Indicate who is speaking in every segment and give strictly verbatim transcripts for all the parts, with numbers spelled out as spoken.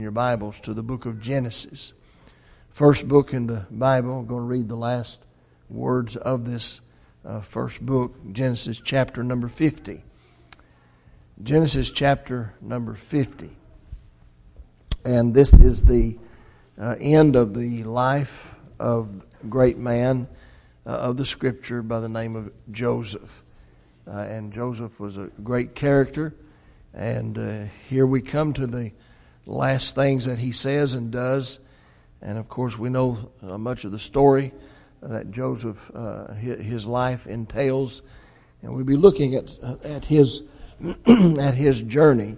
Speaker 1: Your Bibles to the book of Genesis. First book in the Bible. I'm going to read the last words of this uh, first book, Genesis chapter number fifty. Genesis chapter number fifty. And this is the uh, end of the life of a great man uh, of the Scripture by the name of Joseph. Uh, and Joseph was a great character. And uh, here we come to the last things that he says and does. And of course we know uh, much of the story that Joseph, uh, his life entails. And we'll be looking at at his at his journey,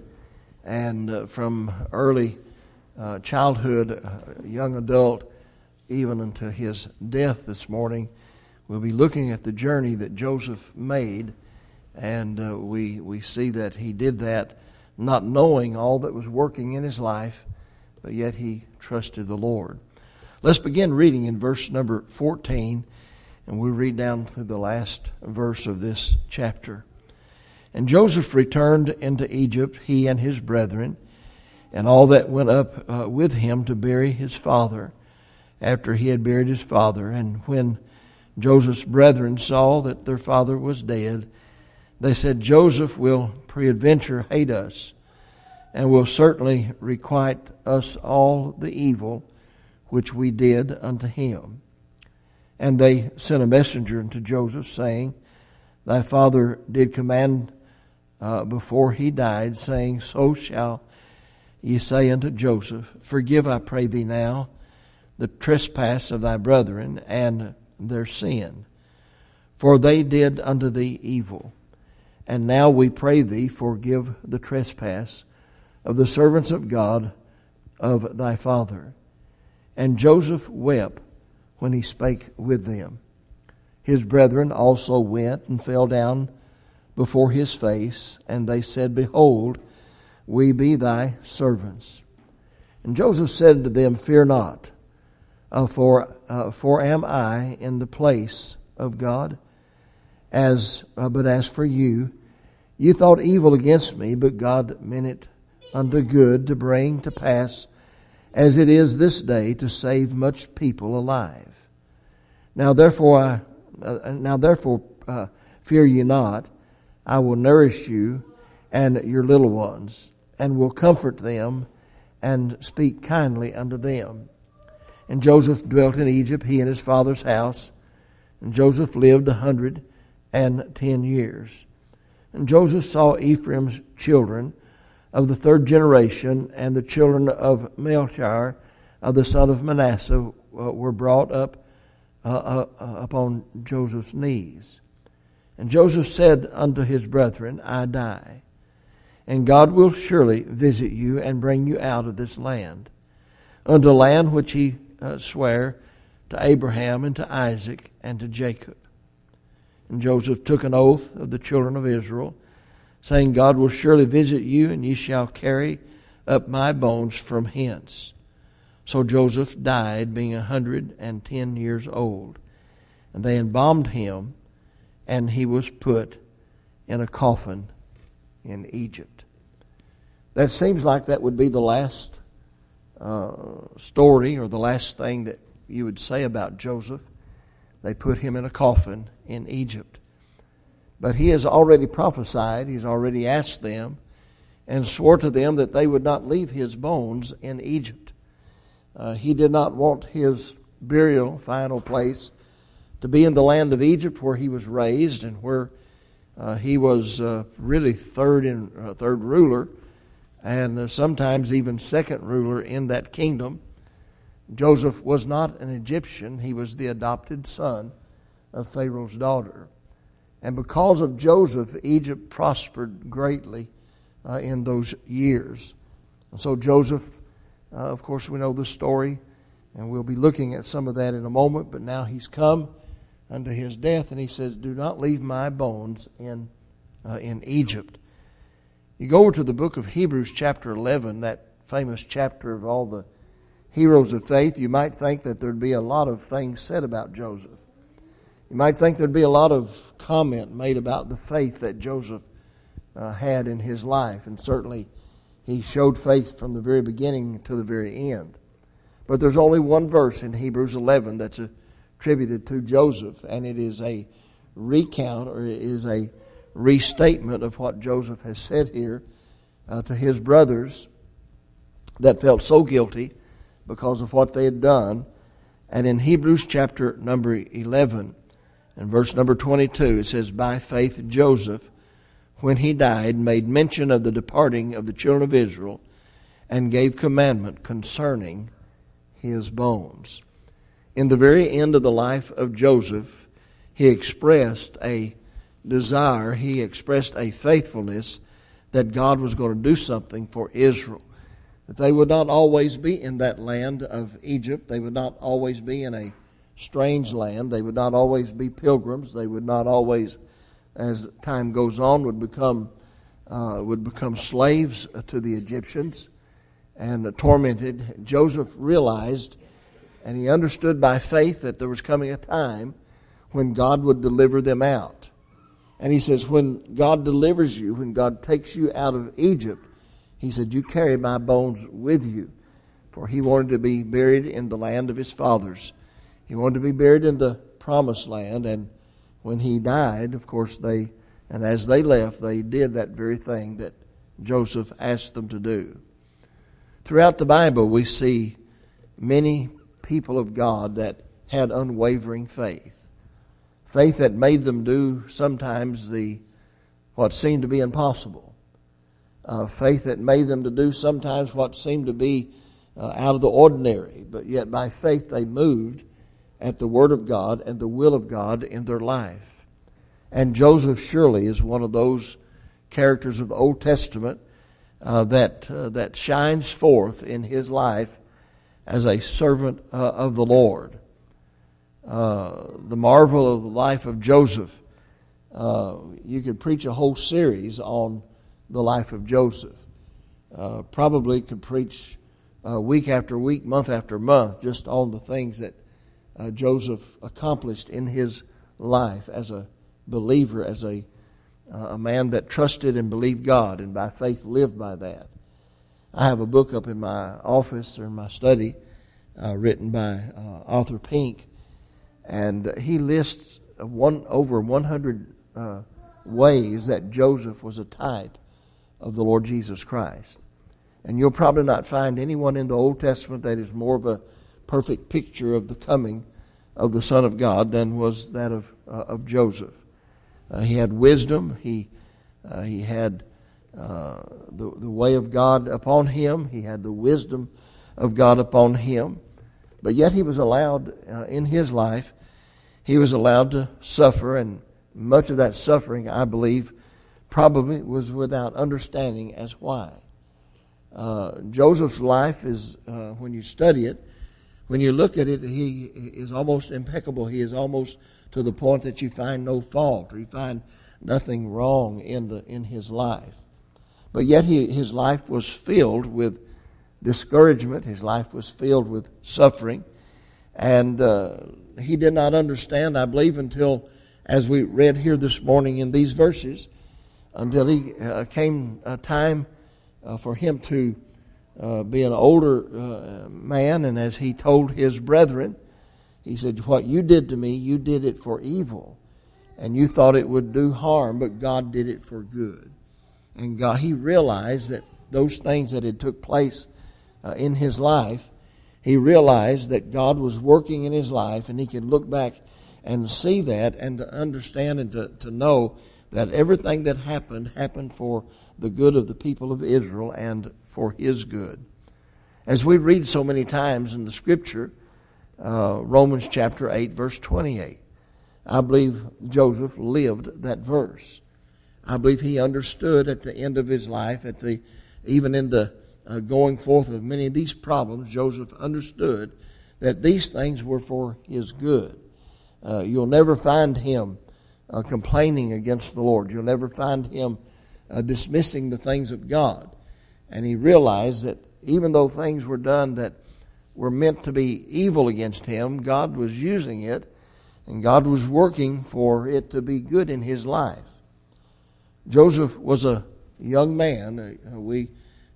Speaker 1: and uh, from early uh, childhood, uh, young adult, even until his death this morning. We'll be looking at the journey that Joseph made, and uh, we we see that he did that not knowing all that was working in his life, but yet he trusted the Lord. Let's begin reading in verse number fourteen, and we'll read down through the last verse of this chapter. And Joseph returned into Egypt, he and his brethren, and all that went up uh, with him to bury his father, after he had buried his father. And when Joseph's brethren saw that their father was dead, they said, Joseph will peradventure hate us, and will certainly requite us all the evil which we did unto him. And they sent a messenger unto Joseph, saying, Thy father did command uh, before he died, saying, So shall ye say unto Joseph, Forgive, I pray thee now, the trespass of thy brethren and their sin, for they did unto thee evil. And now we pray thee, forgive the trespass of the servants of God of thy father. And Joseph wept when he spake with them. His brethren also went and fell down before his face, and they said, Behold, we be thy servants. And Joseph said unto them, Fear not, uh, for uh, for am I in the place of God? As uh, but as for you, you thought evil against me, but God meant it unto good, to bring to pass, as it is this day, to save much people alive. Now therefore, I, uh, now therefore, uh, fear ye not. I will nourish you and your little ones, and will comfort them, and speak kindly unto them. And Joseph dwelt in Egypt, he and his father's house. And Joseph lived a hundred and ten years. And Joseph saw Ephraim's children of the third generation, and the children of Melchior, of the son of Manasseh, uh, were brought up uh, uh, upon Joseph's knees. And Joseph said unto his brethren, I die, and God will surely visit you and bring you out of this land, unto a land which he uh, sware to Abraham and to Isaac and to Jacob. And Joseph took an oath of the children of Israel, saying, God will surely visit you, and ye shall carry up my bones from hence. So Joseph died, being a hundred and ten years old. And they embalmed him, and he was put in a coffin in Egypt. That seems like that would be the last uh, story, or the last thing that you would say about Joseph. They put him in a coffin in Egypt. But he has already prophesied, he's already asked them, and swore to them that they would not leave his bones in Egypt. Uh, he did not want his burial, final place, to be in the land of Egypt, where he was raised and where uh, he was uh, really third in uh, third ruler, and uh, sometimes even second ruler in that kingdom. Joseph was not an Egyptian; he was the adopted son of Pharaoh's daughter. And because of Joseph, Egypt prospered greatly uh, in those years. And so Joseph, uh, of course, we know the story, and we'll be looking at some of that in a moment. But now he's come unto his death, and he says, do not leave my bones in uh, in Egypt. You go over to the book of Hebrews chapter eleven, that famous chapter of all the heroes of faith. You might think that there'd be a lot of things said about Joseph. You might think there'd be a lot of comment made about the faith that Joseph uh, had in his life. And certainly He showed faith from the very beginning to the very end. But there's only one verse in Hebrews eleven that's attributed to Joseph, and it is a recount, or it is a restatement of what Joseph has said here uh, to his brothers that felt so guilty because of what they had done. And in Hebrews chapter number eleven and verse number twenty-two, it says, "By faith Joseph, when he died, made mention of the departing of the children of Israel, and gave commandment concerning his bones." In the very end of the life of Joseph, he expressed a desire, he expressed a faithfulness that God was going to do something for Israel. That they would not always be in that land of Egypt. They would not always be in a strange land. They would not always be pilgrims. They would not always, as time goes on, would become uh, would become slaves to the Egyptians and uh, tormented. Joseph realized, and he understood by faith, that there was coming a time when God would deliver them out. And he says, when God delivers you, when God takes you out of Egypt, he said, "You carry my bones with you." For he wanted to be buried in the land of his fathers. He wanted to be buried in the promised land. And when he died, of course, they, and as they left, they did that very thing that Joseph asked them to do. Throughout the Bible, we see many people of God that had unwavering faith. Faith that made them do sometimes the what seemed to be impossible. Uh, faith that made them to do sometimes what seemed to be uh, out of the ordinary. But yet by faith they moved at the Word of God and the will of God in their life. And Joseph surely is one of those characters of the Old Testament uh, that uh, that shines forth in his life as a servant uh, of the Lord. Uh, the marvel of the life of Joseph. Uh, you could preach a whole series on the life of Joseph. Uh, probably could preach uh, week after week, month after month, just on the things that uh, Joseph accomplished in his life as a believer, as a uh, a man that trusted and believed God, and by faith lived by that. I have a book up in my office or in my study, uh, written by uh, Arthur Pink, and he lists one over one hundred uh, ways that Joseph was a type of the Lord Jesus Christ. And you'll probably not find anyone in the Old Testament that is more of a perfect picture of the coming of the Son of God than was that of uh, of Joseph. Uh, he had wisdom. He uh, he had uh, the the way of God upon him. He had the wisdom of God upon him. But yet he was allowed uh, in his life, he was allowed to suffer, and much of that suffering, I believe, probably was without understanding as why. Uh, Joseph's life is, uh, when you study it, when you look at it, he is almost impeccable. He is almost to the point that you find no fault, or you find nothing wrong in the in his life. But yet he, his life was filled with discouragement. His life was filled with suffering. And uh, he did not understand, I believe, until, as we read here this morning in these verses, until he uh, came a time uh, for him to uh, be an older uh, man. And as he told his brethren, he said, "What you did to me, you did it for evil. And you thought it would do harm, but God did it for good." And God, he realized that those things that had took place uh, in his life, he realized that God was working in his life, and he could look back and see that and to understand and to, to know that everything that happened, happened for the good of the people of Israel and for his good. As we read so many times in the Scripture, uh, Romans chapter eight, verse twenty-eight, I believe Joseph lived that verse. I believe he understood at the end of his life, at the even in the uh, going forth of many of these problems, Joseph understood that these things were for his good. Uh, you'll never find him uh, complaining against the Lord. You'll never find him uh, dismissing the things of God. And he realized that even though things were done that were meant to be evil against him, God was using it, and God was working for it to be good in his life. Joseph was a young man. Uh, we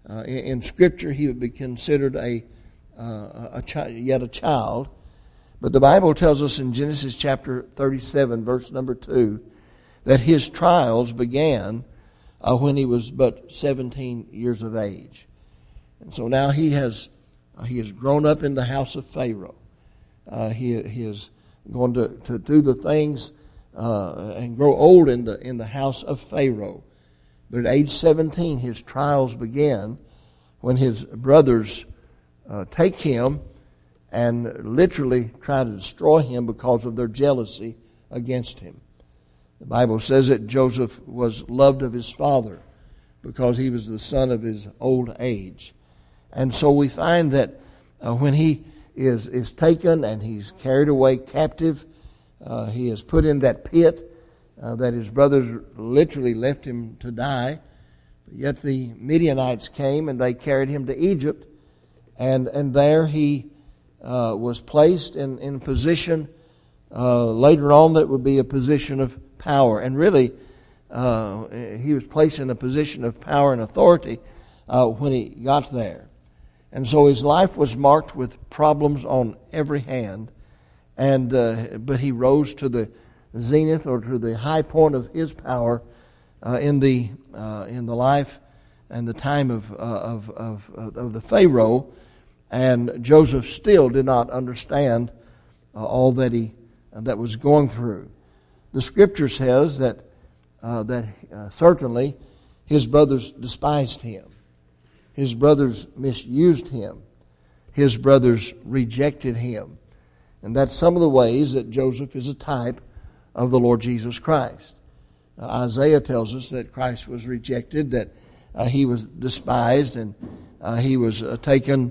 Speaker 1: Uh, in, in Scripture, he would be considered a, uh, a chi- yet a child. But the Bible tells us in Genesis chapter thirty-seven, verse number two, that his trials began uh, when he was but seventeen years of age. And so now he has uh, he has grown up in the house of Pharaoh. Uh, he he is going to, to do the things uh, and grow old in the in the house of Pharaoh. But at age seventeen, his trials began when his brothers uh, take him and literally try to destroy him because of their jealousy against him. The Bible says that Joseph was loved of his father because he was the son of his old age. And so we find that uh, when he is, is taken and he's carried away captive, uh, he is put in that pit uh, that his brothers literally left him to die. But yet the Midianites came and they carried him to Egypt, and, and there he uh, was placed in, in a position uh, later on that would be a position of power. And really, uh, he was placed in a position of power and authority uh, when he got there. And so his life was marked with problems on every hand. And uh, but he rose to the zenith or to the high point of his power uh, in the uh, in the life and the time of, uh, of of of the Pharaoh. And Joseph still did not understand uh, all that he uh, that was going through. The Scripture says that uh, that uh, certainly his brothers despised him. His brothers misused him. His brothers rejected him. And that's some of the ways that Joseph is a type of the Lord Jesus Christ. Uh, Isaiah tells us that Christ was rejected, that uh, he was despised, and uh, he was uh, taken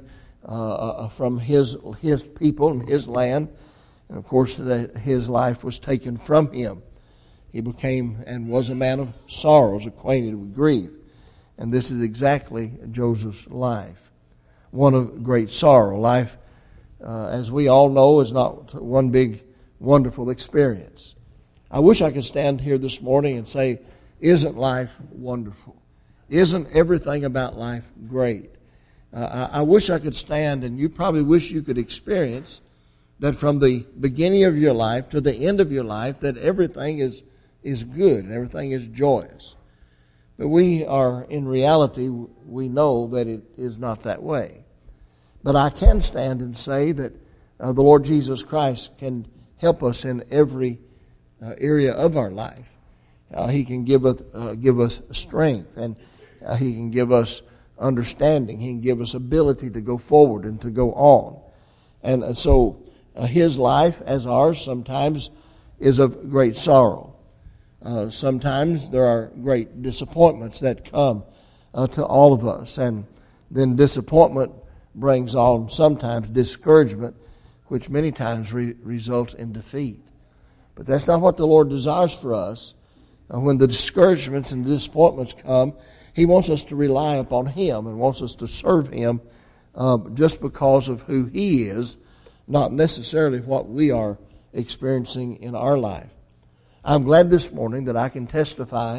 Speaker 1: uh, from his his people and his land. And of course, that his life was taken from him. He became and was a man of sorrows, acquainted with grief. And this is exactly Joseph's life. One of great sorrow. Life, uh, as we all know, is not one big, wonderful experience. I wish I could stand here this morning and say, isn't life wonderful? Isn't everything about life great? Uh, I, I wish I could stand, and you probably wish you could experience that from the beginning of your life to the end of your life, that everything is, is good and everything is joyous. But we are, in reality, we know that it is not that way. But I can stand and say that uh, the Lord Jesus Christ can help us in every uh, area of our life. Uh, he can give us, uh, give us strength, and uh, He can give us understanding. He can give us ability to go forward and to go on. And uh, so uh, His life, as ours, sometimes is of great sorrow. Uh, sometimes there are great disappointments that come uh, to all of us. And then disappointment brings on sometimes discouragement, which many times re- results in defeat. But that's not what the Lord desires for us. Uh, when the discouragements and disappointments come, He wants us to rely upon Him and wants us to serve Him uh, just because of who He is, not necessarily what we are experiencing in our life. I'm glad this morning that I can testify,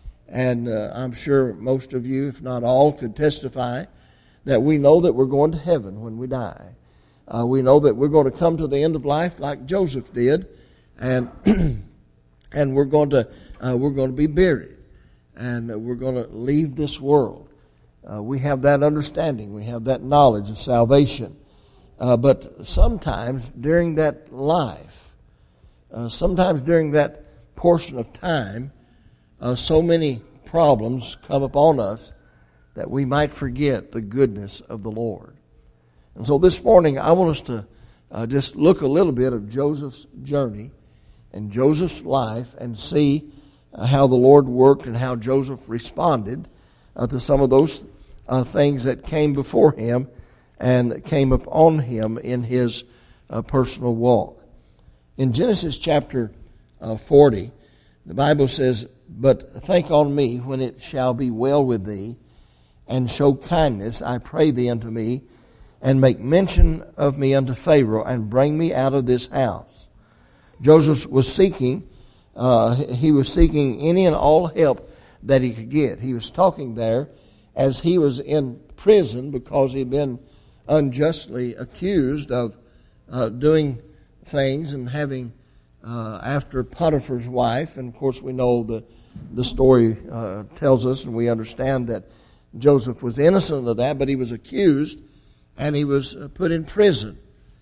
Speaker 1: and uh, I'm sure most of you, if not all, could testify that we know that we're going to heaven when we die. Uh, we know that we're going to come to the end of life like Joseph did, and and we're going to uh, we're going to be buried, and we're going to leave this world. Uh, we have that understanding, we have that knowledge of salvation, uh, but sometimes during that life, uh, sometimes during that portion of time, uh, so many problems come upon us that we might forget the goodness of the Lord. And so this morning I want us to uh, just look a little bit of Joseph's journey and Joseph's life and see uh, how the Lord worked and how Joseph responded uh, to some of those uh, things that came before him and came upon him in his uh, personal walk. In Genesis chapter Uh, forty, the Bible says, "But think on me when it shall be well with thee, and show kindness, I pray thee, unto me, and make mention of me unto Pharaoh, and bring me out of this house." Joseph was seeking, uh, he was seeking any and all help that he could get. He was talking there, as he was in prison because he'd been unjustly accused of uh, doing things and having uh, after Potiphar's wife. And of course we know the, the story uh, tells us, and we understand that Joseph was innocent of that, but he was accused and he was put in prison.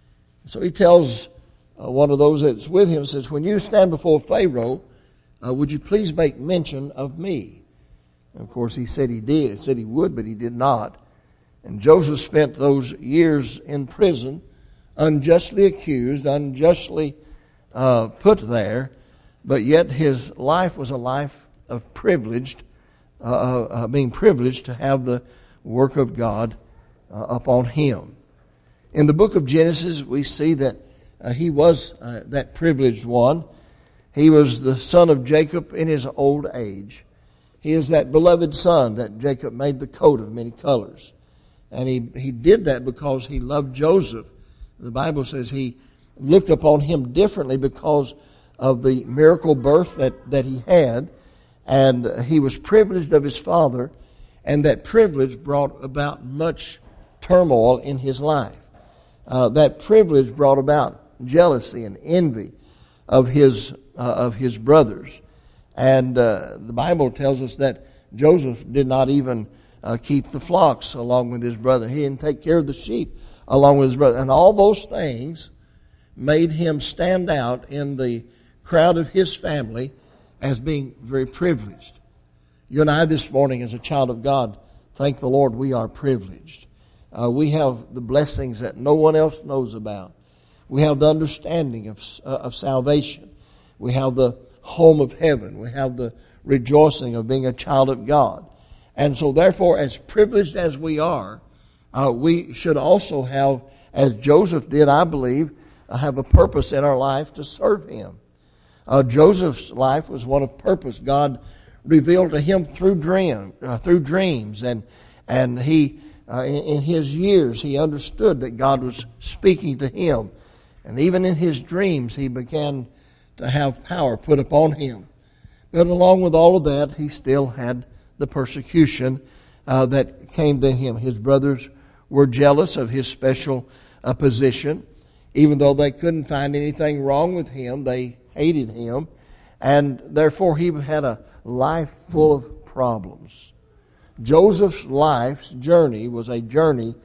Speaker 1: So he tells uh, one of those that's with him, says, when you stand before Pharaoh, uh, would you please make mention of me? And of course he said he did. He said he would, but he did not. And Joseph spent those years in prison, unjustly accused, unjustly uh, put there, but yet his life was a life of privileged, uh, uh, being privileged to have the work of God uh, upon him. In the book of Genesis, we see that uh, he was uh, that privileged one. He was the son of Jacob in his old age. He is that beloved son that Jacob made the coat of many colors. And he, he did that because he loved Joseph. The Bible says he looked upon him differently because of the miracle birth that, that he had. And he was privileged of his father. And that privilege brought about much turmoil in his life. Uh, that privilege brought about jealousy and envy of his, uh, of his brothers. And uh, the Bible tells us that Joseph did not even Uh, keep the flocks along with his brother. He didn't take care of the sheep along with his brother. And all those things made him stand out in the crowd of his family as being very privileged. You and I this morning as a child of God, thank the Lord we are privileged. Uh, we have the blessings that no one else knows about. We have the understanding of, uh, of salvation. We have the home of heaven. We have the rejoicing of being a child of God. And so therefore, as privileged as we are, uh, we should also have, as Joseph did, I believe, uh, have a purpose in our life to serve him. Uh, Joseph's life was one of purpose. God revealed to him through dream, uh, through dreams, and and he, uh, in, in his years, he understood that God was speaking to him, and even in his dreams, he began to have power put upon him. But along with all of that, he still had the persecution uh, that came to him. His brothers were jealous of his special uh, position. Even though they couldn't find anything wrong with him, they hated him. And therefore he had a life full of problems. Joseph's life's journey was a journey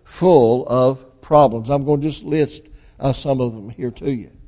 Speaker 1: full of problems. I'm going to just list uh, some of them here to you.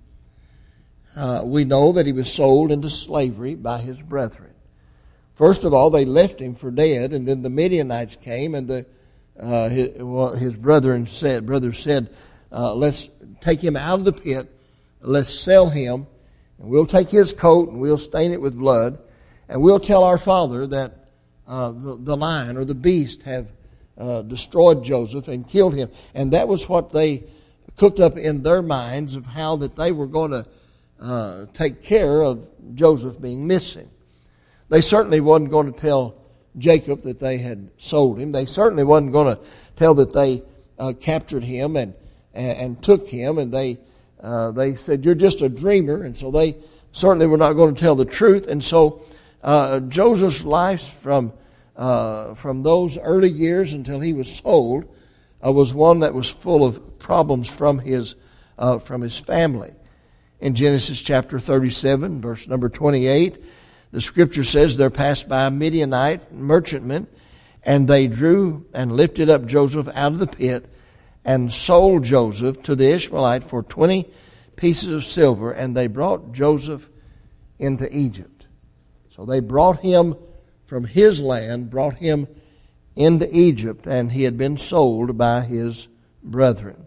Speaker 1: Uh, we know that he was sold into slavery by his brethren. First of all, they left him for dead, and then the Midianites came, and the uh, his, well, his brethren said, brothers said, uh, "Let's take him out of the pit. Let's sell him, and we'll take his coat and we'll stain it with blood, and we'll tell our father that uh, the, the lion or the beast have uh, destroyed Joseph and killed him." And that was what they cooked up in their minds of how that they were going to uh, take care of Joseph being missing. They certainly wasn't going to tell Jacob that they had sold him. They certainly wasn't going to tell that they uh, captured him and, and and took him. And they uh, they said, "You're just a dreamer." And so they certainly were not going to tell the truth. And so uh, Joseph's life from uh, from those early years until he was sold uh, was one that was full of problems from his uh, from his family. In Genesis chapter thirty-seven, verse number twenty-eight. The scripture says there passed by a Midianite merchantman, and they drew and lifted up Joseph out of the pit and sold Joseph to the Ishmaelite for twenty pieces of silver, and they brought Joseph into Egypt. So they brought him from his land, brought him into Egypt, and he had been sold by his brethren.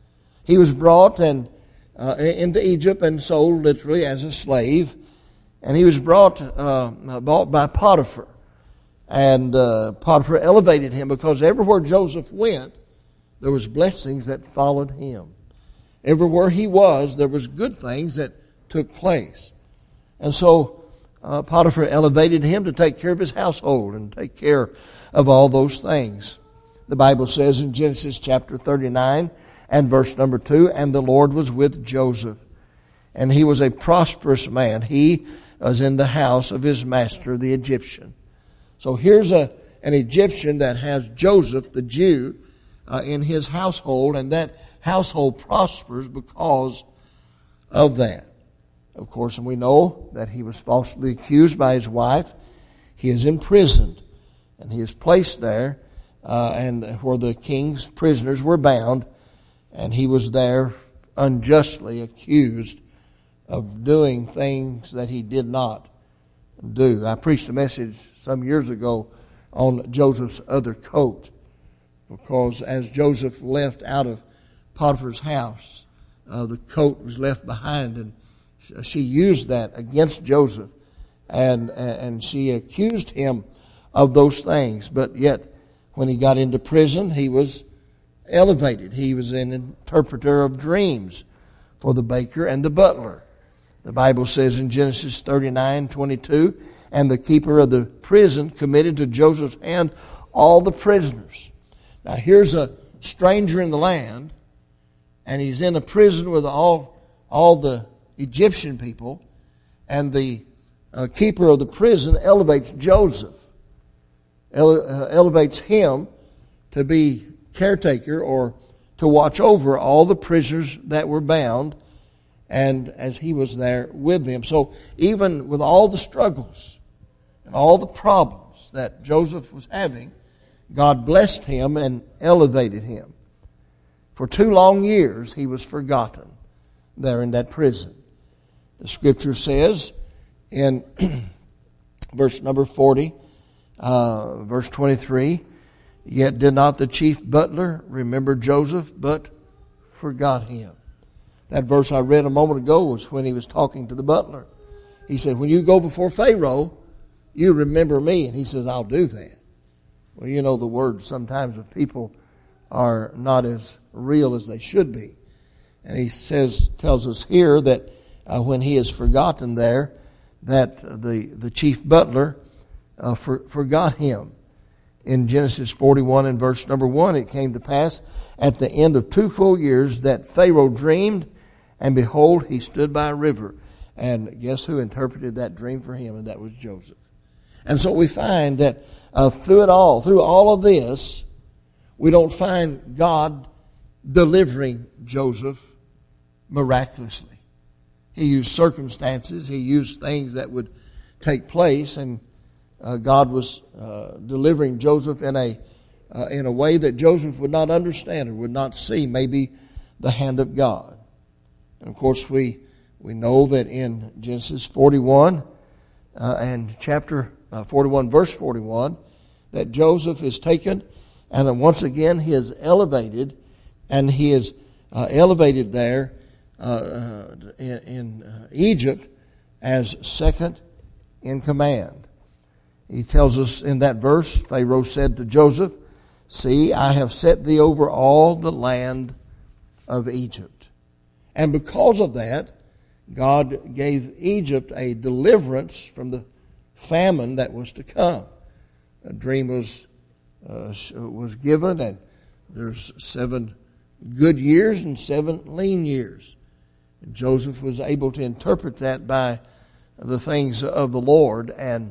Speaker 1: He was brought and uh, into Egypt and sold literally as a slave. And he was brought, uh, bought by Potiphar. And uh, Potiphar elevated him because everywhere Joseph went, there was blessings that followed him. Everywhere he was, there was good things that took place. And so uh, Potiphar elevated him to take care of his household and take care of all those things. The Bible says in Genesis chapter thirty-nine and verse number two, "And the Lord was with Joseph, and he was a prosperous man. He was in the house of his master, the Egyptian." So here's a an Egyptian that has Joseph, the Jew, uh, in his household, and that household prospers because of that. Of course, and we know that he was falsely accused by his wife. He is imprisoned, and he is placed there, uh, and where the king's prisoners were bound, and he was there unjustly accused of doing things that he did not do. I preached a message some years ago on Joseph's other coat, because as Joseph left out of Potiphar's house, uh, the coat was left behind, and she used that against Joseph, and and she accused him of those things. But yet, when he got into prison, he was elevated. He was an interpreter of dreams for the baker and the butler. The Bible says in Genesis thirty-nine twenty-two, and the keeper of the prison committed to Joseph's hand all the prisoners. Now here's a stranger in the land, and he's in a prison with all all the Egyptian people, and the uh, keeper of the prison elevates Joseph, ele- uh, elevates him to be caretaker or to watch over all the prisoners that were bound, and as he was there with them. So even with all the struggles and all the problems that Joseph was having, God blessed him and elevated him. For two long years he was forgotten there in that prison. The scripture says in verse number forty, uh, verse twenty-three, yet did not the chief butler remember Joseph, but forgot him. That verse I read a moment ago was when he was talking to the butler. He said, when you go before Pharaoh, you remember me. And he says, I'll do that. Well, you know the word sometimes with people are not as real as they should be. And he says, tells us here that uh, when he is forgotten there, that the, the chief butler uh, for, forgot him. In Genesis forty-one and verse number one, it came to pass at the end of two full years that Pharaoh dreamed, and behold, he stood by a river. And guess who interpreted that dream for him? And that was Joseph. And so we find that uh, through it all, through all of this, we don't find God delivering Joseph miraculously. He used circumstances. He used things that would take place, and uh, God was uh, delivering Joseph in a uh, in a way that Joseph would not understand or would not see, maybe the hand of God. And of course, we we know that in Genesis forty-one uh, and chapter uh, forty-one, verse forty-one, that Joseph is taken, and once again he is elevated, and he is uh, elevated there uh, uh, in, in uh, Egypt as second in command. He tells us in that verse, Pharaoh said to Joseph, see, I have set thee over all the land of Egypt. And because of that, God gave Egypt a deliverance from the famine that was to come. A dream was uh, was given, and there's seven good years and seven lean years. And Joseph was able to interpret that by the things of the Lord and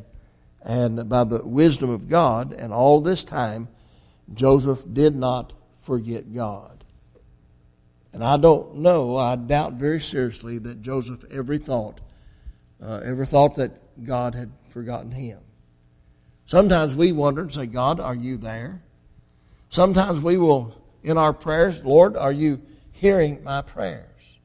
Speaker 1: and by the wisdom of God. And all this time, Joseph did not forget God. And I don't know, I doubt very seriously that Joseph ever thought, uh, ever thought that God had forgotten him. Sometimes we wonder and say, God, are you there? Sometimes we will, in our prayers, Lord, are you hearing my prayers?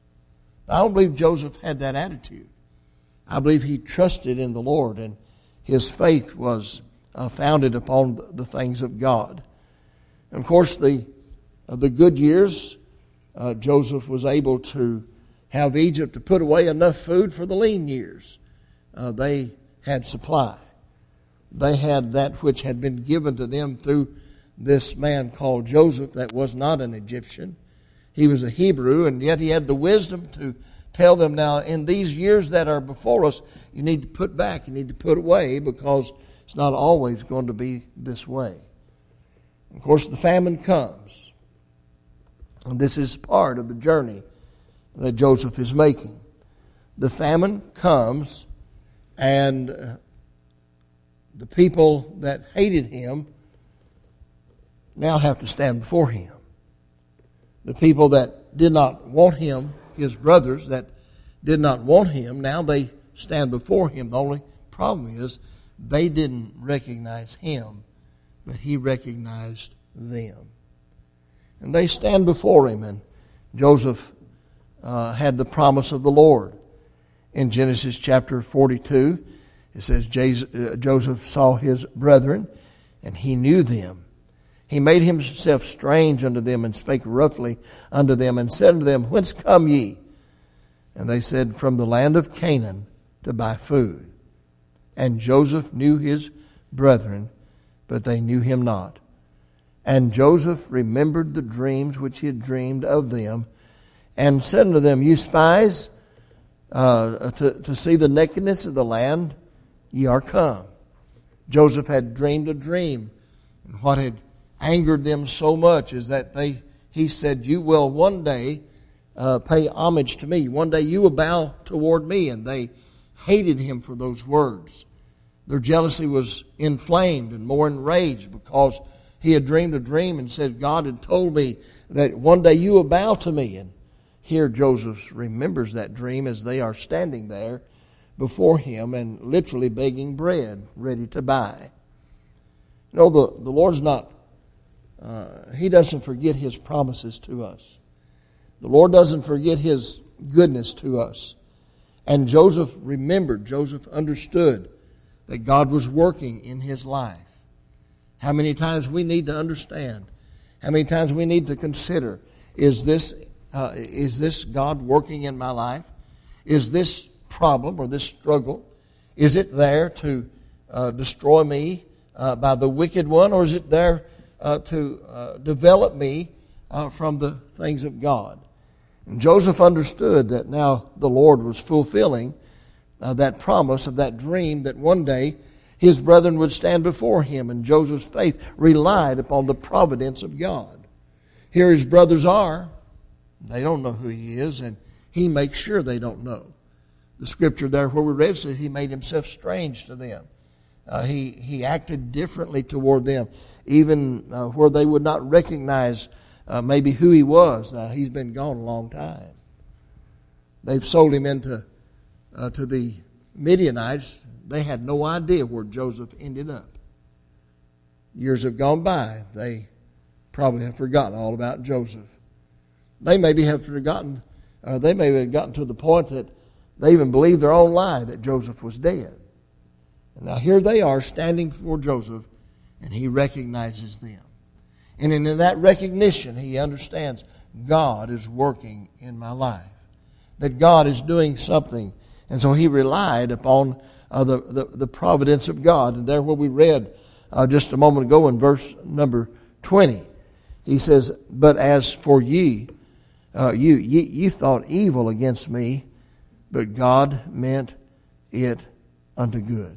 Speaker 1: I don't believe Joseph had that attitude. I believe he trusted in the Lord, and his faith was uh, founded upon the things of God. And of course, the uh, the good years, uh, Joseph was able to have Egypt to put away enough food for the lean years. Uh, they had supply. They had that which had been given to them through this man called Joseph that was not an Egyptian. He was a Hebrew, and yet he had the wisdom to tell them, now in these years that are before us, you need to put back, you need to put away, because it's not always going to be this way. Of course, the famine comes. And this is part of the journey that Joseph is making. The famine comes, and the people that hated him now have to stand before him. The people that did not want him, his brothers that did not want him, now they stand before him. The only problem is they didn't recognize him, but he recognized them. And they stand before him, and Joseph uh, had the promise of the Lord. In Genesis chapter forty-two, it says Joseph saw his brethren, and he knew them. He made himself strange unto them, and spake roughly unto them, and said unto them, Whence come ye? And they said, From the land of Canaan, to buy food. And Joseph knew his brethren, but they knew him not. And Joseph remembered the dreams which he had dreamed of them, and said unto them, You spies, uh, to, to see the nakedness of the land, ye are come. Joseph had dreamed a dream, and what had angered them so much is that they, he said, You will one day uh, pay homage to me. One day you will bow toward me. And they hated him for those words. Their jealousy was inflamed and more enraged because he had dreamed a dream and said, God had told me that one day you will bow to me. And here Joseph remembers that dream as they are standing there before him and literally begging bread, ready to buy. You know, the, the Lord's not, uh, He doesn't forget His promises to us. The Lord doesn't forget His goodness to us. And Joseph remembered, Joseph understood that God was working in his life. How many times we need to understand, how many times we need to consider, is this, uh, is this God working in my life? Is this problem or this struggle, is it there to uh, destroy me uh, by the wicked one, or is it there uh, to uh, develop me uh, from the things of God? And Joseph understood that now the Lord was fulfilling uh, that promise of that dream that one day his brethren would stand before him, and Joseph's faith relied upon the providence of God. Here his brothers are. They don't know who he is, and he makes sure they don't know. The scripture there where we read says he made himself strange to them. Uh, he, he acted differently toward them, even uh, where they would not recognize uh, maybe who he was. Now, he's been gone a long time. They've sold him into uh, to the Midianites. They had no idea where Joseph ended up. Years have gone by. They probably have forgotten all about Joseph. They maybe have forgotten, or they may have gotten to the point that they even believed their own lie that Joseph was dead. And now here they are standing before Joseph, and he recognizes them. And in that recognition, he understands God is working in my life. That God is doing something. And so he relied upon uh, the, the, the providence of God. And there what we read uh, just a moment ago in verse number twenty. He says, But as for ye, uh, you, ye, ye thought evil against me, but God meant it unto good.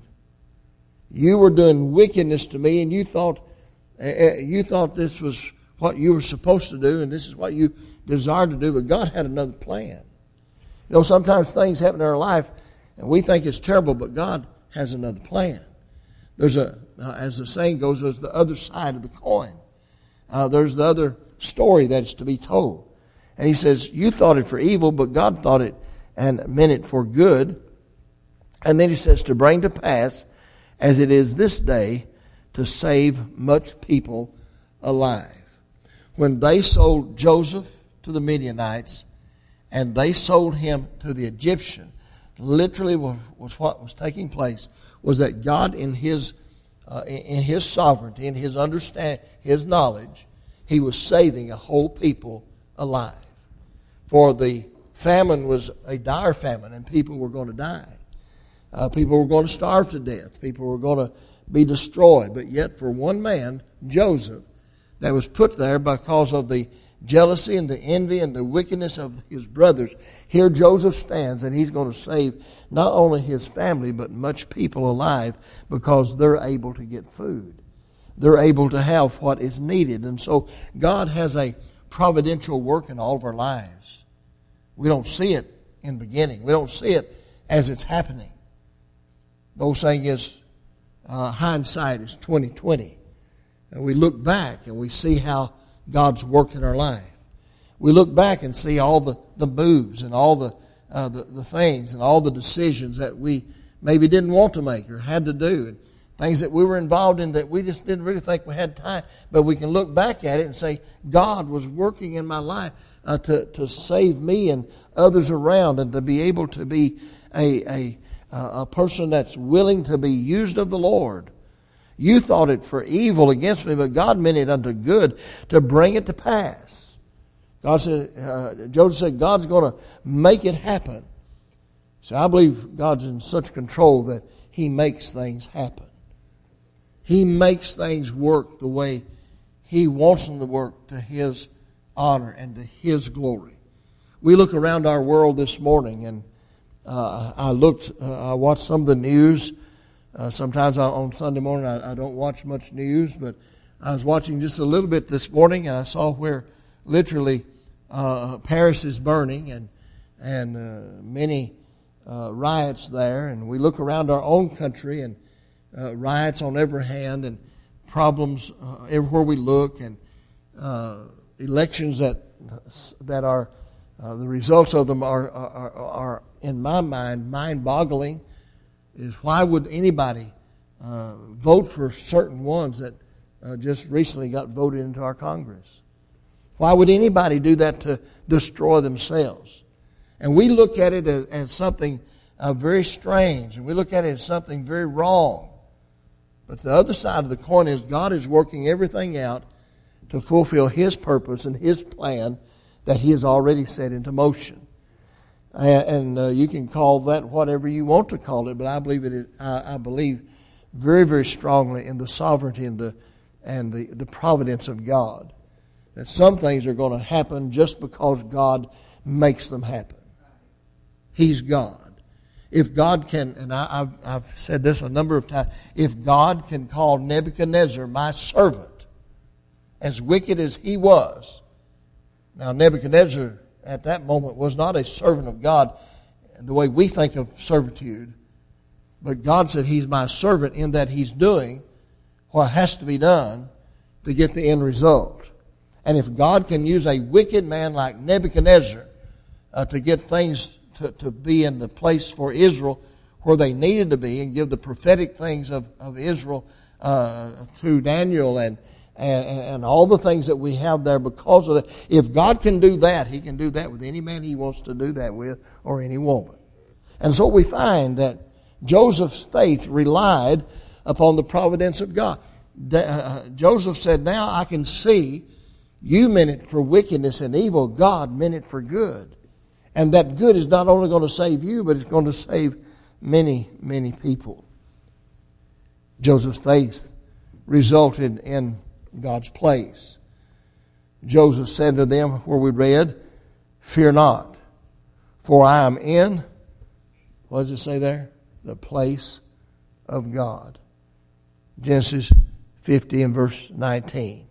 Speaker 1: You were doing wickedness to me, and you thought uh, you thought this was what you were supposed to do, and this is what you desired to do, but God had another plan. You know, sometimes things happen in our life, and we think it's terrible, but God has another plan. There's a, uh, as the saying goes, there's the other side of the coin. Uh, there's the other story that's to be told. And he says, you thought it for evil, but God thought it and meant it for good. And then he says, to bring to pass, as it is this day, to save much people alive. When they sold Joseph to the Midianites, and they sold him to the Egyptian, literally was what was taking place, was that God in his uh, in his sovereignty, in his understand, his knowledge, he was saving a whole people alive. For the famine was a dire famine, and people were going to die. Uh, people were going to starve to death. People were going to be destroyed. But yet for one man, Joseph, that was put there because of the jealousy and the envy and the wickedness of his brothers, here Joseph stands, and he's going to save not only his family but much people alive because they're able to get food. They're able to have what is needed. And so God has a providential work in all of our lives. We don't see it in the beginning. We don't see it as it's happening. The old saying is, uh, hindsight is twenty twenty. and we look back and we see how God's worked in our life. We look back and see all the, the moves and all the, uh, the the things and all the decisions that we maybe didn't want to make or had to do, and things that we were involved in that we just didn't really think we had time. But we can look back at it and say, God was working in my life uh, to, to save me and others around, and to be able to be a, a, a person that's willing to be used of the Lord. You thought it for evil against me, but God meant it unto good to bring it to pass. God said, uh, Joseph said, God's going to make it happen. So I believe God's in such control that He makes things happen. He makes things work the way He wants them to work, to His honor and to His glory. We look around our world this morning, and uh, I looked, uh, I watched some of the news. Uh, sometimes I, on Sunday morning I, I don't watch much news, but I was watching just a little bit this morning, and I saw where literally uh, Paris is burning, and and uh, many uh, riots there. And we look around our own country, and uh, riots on every hand, and problems uh, everywhere we look, and uh, elections that that are uh, the results of them are, are are in my mind mind-boggling. Is why would anybody uh, vote for certain ones that uh, just recently got voted into our Congress? Why would anybody do that to destroy themselves? And we look at it as, as something uh, very strange, and we look at it as something very wrong. But the other side of the coin is God is working everything out to fulfill His purpose and His plan that He has already set into motion. And uh, you can call that whatever you want to call it, but I believe it. I, I believe very, very strongly in the sovereignty and the and the, the providence of God. That some things are going to happen just because God makes them happen. He's God. If God can, and I, I've, I've said this a number of times, if God can call Nebuchadnezzar my servant, as wicked as he was. Now Nebuchadnezzar at that moment was not a servant of God the way we think of servitude. But God said He's my servant in that He's doing what has to be done to get the end result. And if God can use a wicked man like Nebuchadnezzar uh, to get things to, to be in the place for Israel where they needed to be, and give the prophetic things of, of Israel uh, through Daniel and And, and all the things that we have there because of that. If God can do that, He can do that with any man He wants to do that with, or any woman. And so we find that Joseph's faith relied upon the providence of God. Uh, Joseph said, now I can see you meant it for wickedness and evil. God meant it for good. And that good is not only going to save you, but it's going to save many, many people. Joseph's faith resulted in God's place. Joseph said to them, where we read, fear not, for I am in, what does it say there? The place of God. Genesis fifty and verse nineteen.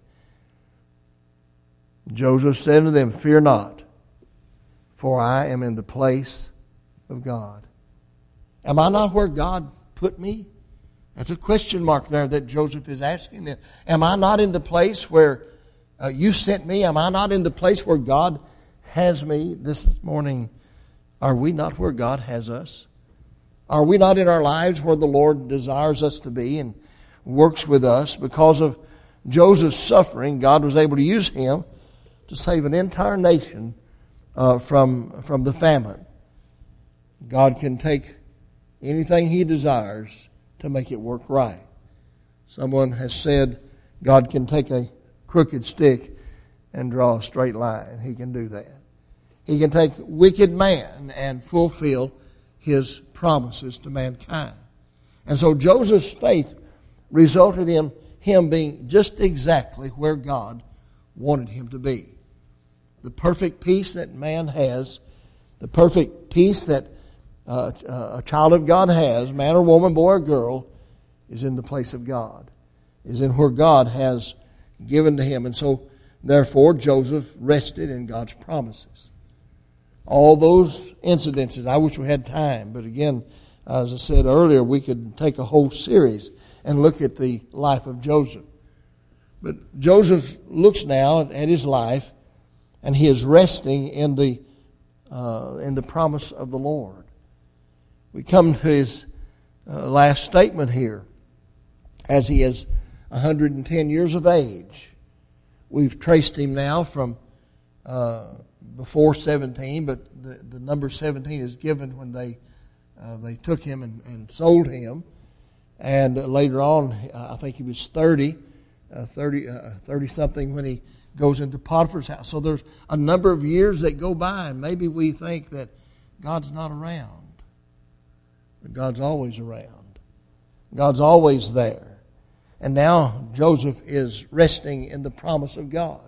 Speaker 1: Joseph said to them, fear not, for I am in the place of God. Am I not where God put me? That's a question mark there that Joseph is asking them. Am I not in the place where uh, you sent me? Am I not in the place where God has me? This morning, are we not where God has us? Are we not in our lives where the Lord desires us to be and works with us? Because of Joseph's suffering, God was able to use him to save an entire nation uh, from, from the famine. God can take anything He desires to make it work right. Someone has said God can take a crooked stick and draw a straight line. He can do that. He can take wicked man and fulfill His promises to mankind. And so Joseph's faith resulted in him being just exactly where God wanted him to be. The perfect peace that man has, the perfect peace that Uh, a child of God has, man or woman, boy or girl, is in the place of God, is in where God has given to him. And so, therefore, Joseph rested in God's promises. All those incidences, I wish we had time, but again, as I said earlier, we could take a whole series and look at the life of Joseph. But Joseph looks now at his life, and he is resting in the uh, in the promise of the Lord. We come to his uh, last statement here, as he is one hundred ten years of age. We've traced him now from uh, before seventeen, but the, the number seventeen is given when they uh, they took him and, and sold him. And uh, later on, uh, I think he was thirty, uh, thirty, uh, thirty something when he goes into Potiphar's house. So there's a number of years that go by, and maybe we think that God's not around. But God's always around. God's always there. And now Joseph is resting in the promise of God.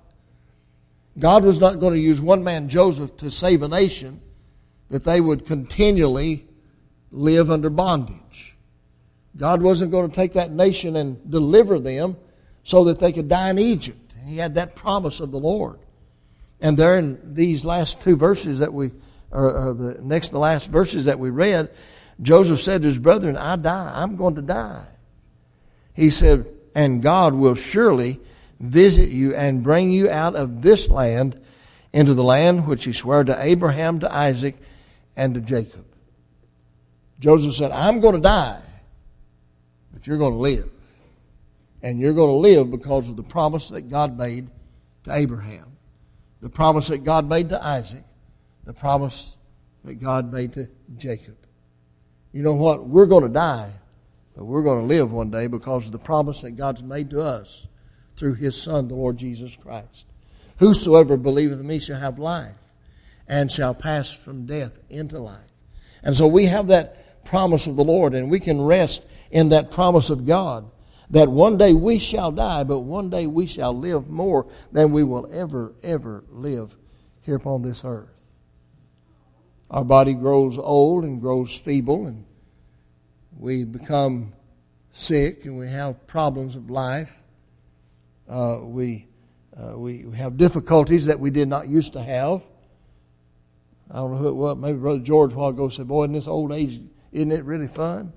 Speaker 1: God was not going to use one man, Joseph, to save a nation that they would continually live under bondage. God wasn't going to take that nation and deliver them so that they could die in Egypt. He had that promise of the Lord. And there in these last two verses that we, or, or the next to last verses that we read, Joseph said to his brethren, I die. I'm going to die. He said, and God will surely visit you and bring you out of this land into the land which he swore to Abraham, to Isaac, and to Jacob. Joseph said, I'm going to die, but you're going to live. And you're going to live because of the promise that God made to Abraham, the promise that God made to Isaac, the promise that God made to Jacob. You know what? We're going to die, but we're going to live one day because of the promise that God's made to us through his Son, the Lord Jesus Christ. Whosoever believeth in me shall have life, and shall pass from death into life. And so we have that promise of the Lord, and we can rest in that promise of God, that one day we shall die, but one day we shall live more than we will ever, ever live here upon this earth. Our body grows old and grows feeble, and we become sick, and we have problems of life. Uh, we, uh, we we have difficulties that we did not used to have. I don't know who it was. Maybe Brother George a while ago said, boy, in this old age, isn't it really fun?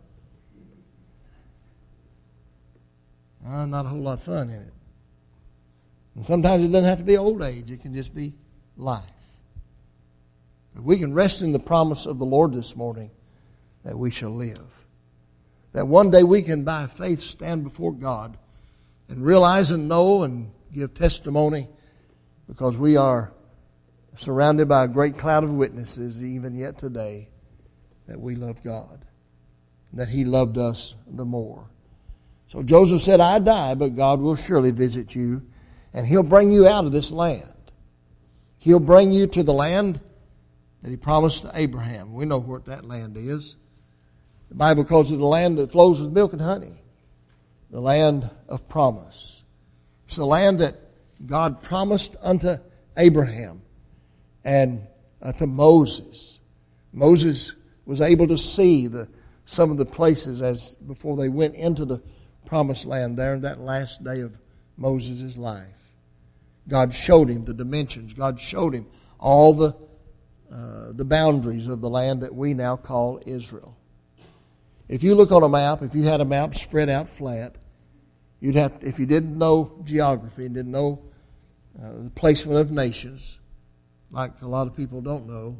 Speaker 1: Uh, not a whole lot of fun in it. And sometimes it doesn't have to be old age. It can just be life. But we can rest in the promise of the Lord this morning that we shall live. That one day we can by faith stand before God and realize and know and give testimony, because we are surrounded by a great cloud of witnesses even yet today that we love God, that he loved us the more. So Joseph said, I die, but God will surely visit you, and he'll bring you out of this land. He'll bring you to the land that he promised to Abraham. We know what that land is. The Bible calls it the land that flows with milk and honey, the land of promise. It's the land that God promised unto Abraham and uh, to Moses. Moses was able to see the some of the places as before they went into the promised land there in that last day of Moses' life. God showed him the dimensions. God showed him all the uh, the boundaries of the land that we now call Israel. If you look on a map, if you had a map spread out flat, you'd have, if you didn't know geography and didn't know uh, the placement of nations, like a lot of people don't know,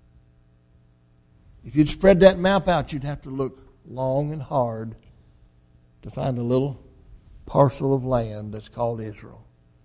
Speaker 1: if you'd spread that map out, you'd have to look long and hard to find a little parcel of land that's called Israel.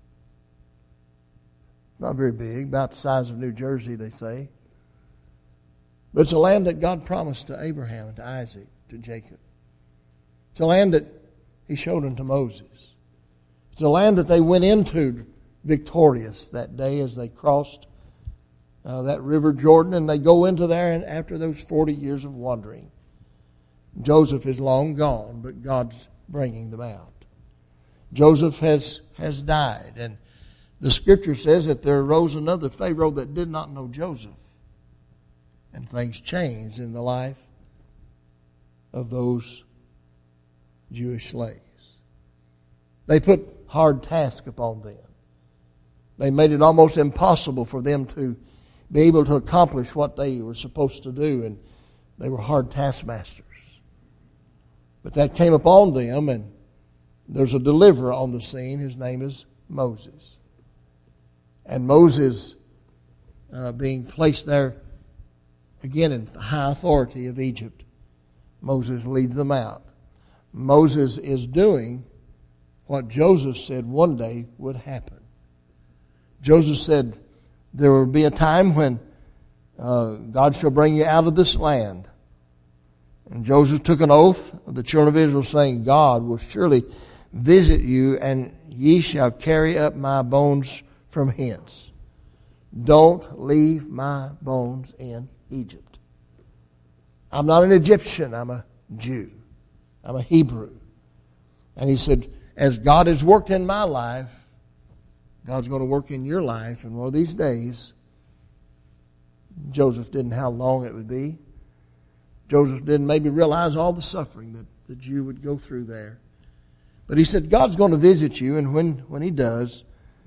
Speaker 1: Not very big, about the size of New Jersey, they say. But it's a land that God promised to Abraham and to Isaac, to Jacob. It's a land that he showed unto Moses. It's a land that they went into victorious that day as they crossed uh, that river Jordan, and they go into there and after those forty years of wandering. Joseph is long gone, but God's bringing them out. Joseph has, has died, and the scripture says that there arose another Pharaoh that did not know Joseph. And things changed in the life of those Jewish slaves. They put hard tasks upon them. They made it almost impossible for them to be able to accomplish what they were supposed to do, and they were hard taskmasters. But that came upon them, and there's a deliverer on the scene. His name is Moses. And Moses uh, being placed there, again in the high authority of Egypt, Moses leads them out. Moses is doing what Joseph said one day would happen. Joseph said, there will be a time when uh, God shall bring you out of this land. And Joseph took an oath of the children of Israel, saying, God will surely visit you, and ye shall carry up my bones from hence. Don't leave my bones in Egypt. I'm not an Egyptian, I'm a Jew. I'm a Hebrew. And he said, as God has worked in my life, God's going to work in your life. And one of these days, Joseph didn't know how long it would be. Joseph didn't maybe realize all the suffering that the Jew would go through there. But he said, God's going to visit you, and when, when he does,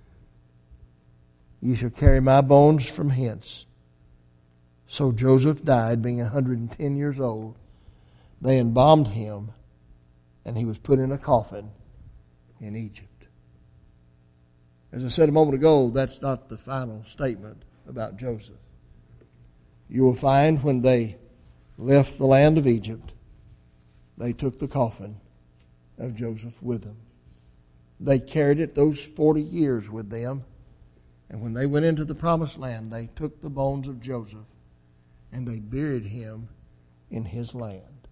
Speaker 1: ye shall carry my bones from hence. So Joseph died, being one hundred ten years old. They embalmed him, and he was put in a coffin in Egypt. As I said a moment ago, that's not the final statement about Joseph. You will find when they left the land of Egypt, they took the coffin of Joseph with them. They carried it those forty years with them. And when they went into the promised land, they took the bones of Joseph and they buried him in his land.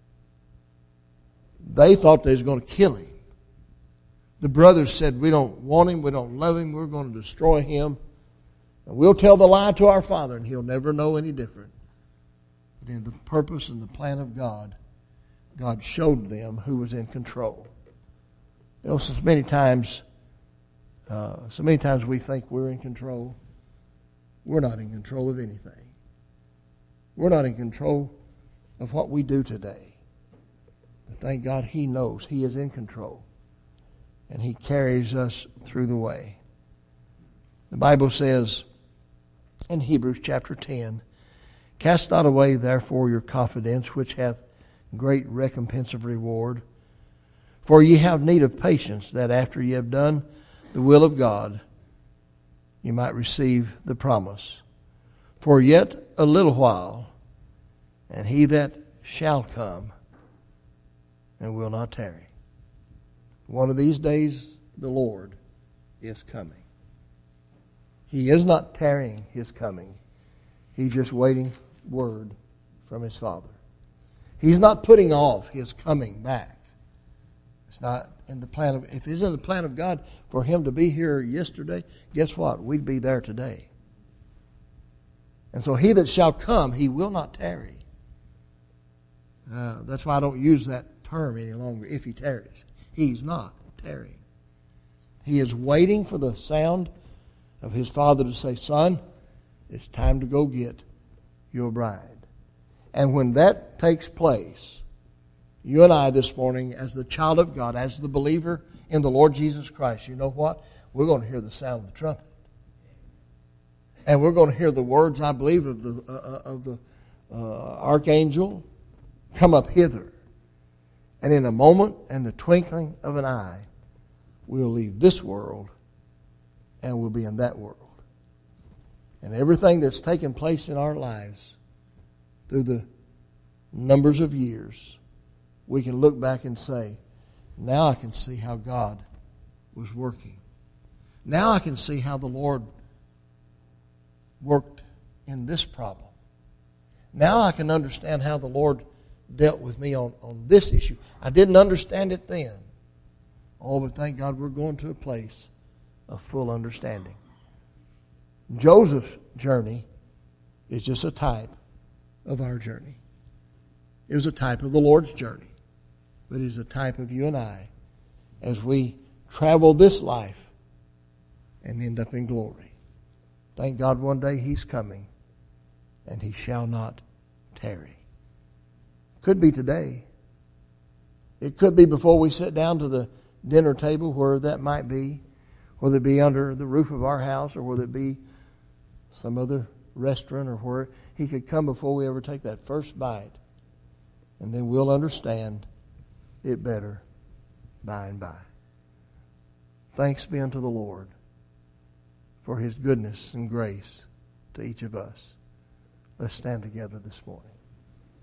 Speaker 1: They thought they was going to kill him. The brothers said, we don't want him, we don't love him, we're going to destroy him. And we'll tell the lie to our father and he'll never know any different. But in the purpose and the plan of God, God showed them who was in control. You know, so many times, uh, so many times we think we're in control. We're not in control of anything. We're not in control of what we do today. But thank God He knows He is in control. And He carries us through the way. The Bible says in Hebrews chapter ten, cast not away therefore your confidence, which hath great recompense of reward. For ye have need of patience, that after ye have done the will of God, ye might receive the promise. For yet a little while, and he that shall come, and will not tarry. One of these days, the Lord is coming. He is not tarrying His coming. He's just waiting word from His Father. He's not putting off His coming back. It's not in the plan of, if it's in the plan of God for Him to be here yesterday, guess what? We'd be there today. And so he that shall come, he will not tarry. Uh, that's why I don't use that term any longer, if he tarries. He's not tarrying. He is waiting for the sound of his Father to say, son, it's time to go get your bride. And when that takes place, you and I this morning, as the child of God, as the believer in the Lord Jesus Christ, you know what? We're going to hear the sound of the trumpet. And we're going to hear the words, I believe, of the, uh, of the uh, archangel, come up hither. And in a moment and the twinkling of an eye, we'll leave this world and we'll be in that world. And everything that's taken place in our lives through the numbers of years, we can look back and say, now I can see how God was working. Now I can see how the Lord worked in this problem. Now I can understand how the Lord dealt with me on, on this issue. I didn't understand it then. Oh, but thank God we're going to a place of full understanding. Joseph's journey is just a type of our journey. It was a type of the Lord's journey. But it is a type of you and I as we travel this life and end up in glory. Thank God one day He's coming and He shall not tarry. Could be today. It could be before we sit down to the dinner table, where that might be, whether it be under the roof of our house or whether it be some other restaurant or where He could come before we ever take that first bite. And then we'll understand it better by and by. Thanks be unto the Lord for His goodness and grace to each of us. Let's stand together this morning.